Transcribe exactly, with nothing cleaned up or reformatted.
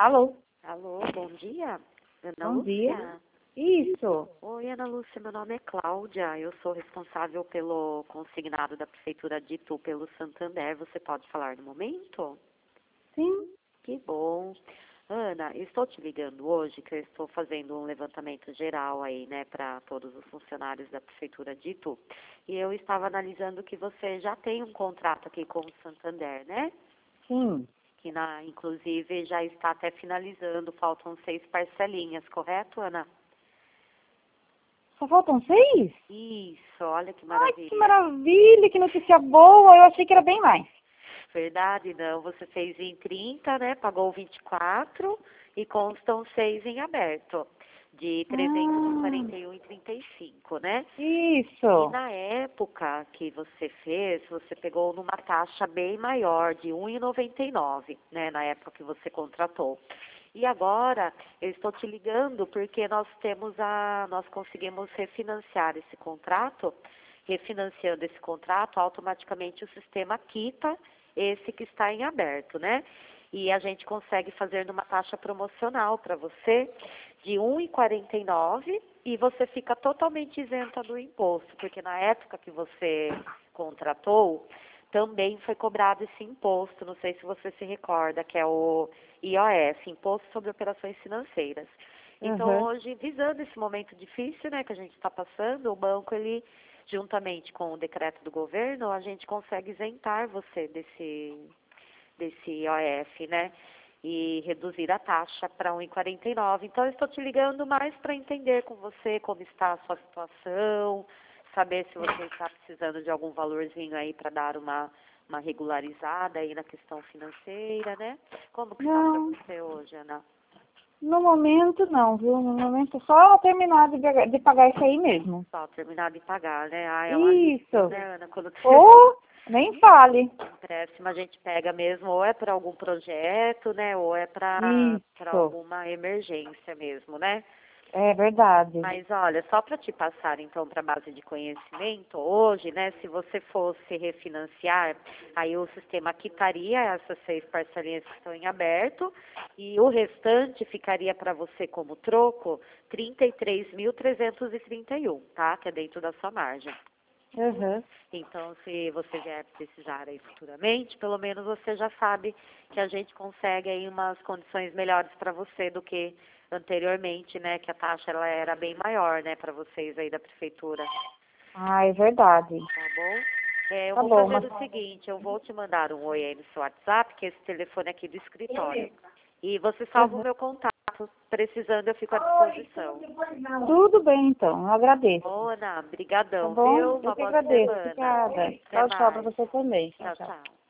Alô? Alô, bom dia. Ana Bom Lúcia? dia. Isso. Oi, Ana Lúcia, meu nome é Cláudia. Eu sou responsável pelo consignado da Prefeitura de Itu pelo Santander. Você pode falar no momento? Sim. Que bom. Ana, estou te ligando hoje que eu estou fazendo um levantamento geral aí, né, para todos os funcionários da Prefeitura de Itu. E eu estava analisando que você já tem um contrato aqui com o Santander, né? Sim. Que, na, inclusive, já está até finalizando, faltam seis parcelinhas, correto, Ana? Só faltam seis? Isso, olha que Ai, maravilha. que maravilha, que notícia boa. Eu achei que era bem mais. Verdade, não. Você fez em trinta, né? Pagou vinte e quatro e constam seis em aberto, de trezentos e quarenta e um e trinta e cinco, né? E Isso. na época que você fez, você pegou numa taxa bem maior, de um e noventa e nove, né? Na época que você contratou. E agora eu estou te ligando porque nós temos a, nós conseguimos refinanciar esse contrato. Refinanciando esse contrato, automaticamente o sistema quita esse que está em aberto, né? E a gente consegue fazer numa taxa promocional para você de um e quarenta e nove e você fica totalmente isenta do imposto, porque na época que você contratou, também foi cobrado esse imposto, não sei se você se recorda, que é o I O S, Imposto sobre Operações Financeiras. Então, Uhum. hoje, visando esse momento difícil, né, que a gente está passando, o banco, ele, juntamente com o decreto do governo, a gente consegue isentar você desse, desse I O F, né, e reduzir a taxa para um e quarenta e nove. Então, eu estou te ligando mais para entender com você como está a sua situação, saber se você está precisando de algum valorzinho aí para dar uma, uma regularizada aí na questão financeira, né? Como que está para Não, você hoje, Ana? no momento não, viu? No momento só terminar de, pagar- de pagar isso aí mesmo. Só terminar de pagar, né? Ah, é um alívio, Isso. né, Ana? Quando você Ou, nem fale. empréstimo, a gente pega mesmo, ou é para algum projeto, né? Ou é para para Isso. alguma emergência mesmo, né? É verdade. Mas olha, só para te passar então para a base de conhecimento, hoje, né, se você fosse refinanciar, aí o sistema quitaria essas seis parcelinhas que estão em aberto e o restante ficaria para você como troco trinta e três mil trezentos e trinta e um, tá? Que é dentro da sua margem. Uhum. Então, se você vier precisar aí futuramente, pelo menos você já sabe que a gente consegue aí umas condições melhores para você do que anteriormente, né? Que a taxa ela era bem maior, né, para vocês aí da prefeitura, Ah, é verdade. tá bom? É, eu Tá vou bom, fazer mas... o seguinte, eu vou te mandar um oi aí no seu WhatsApp, que é esse telefone aqui do escritório. E você salva o Uhum. meu contato. Precisando, eu fico à disposição. Tudo bem, então. Eu agradeço. Ô, Ana, Tá brigadão, bom? viu? Eu Uma que boa agradeço. semana. Obrigada. Até Tchau, tchau pra mais. você também. Tchau, Tchau, tchau. tchau.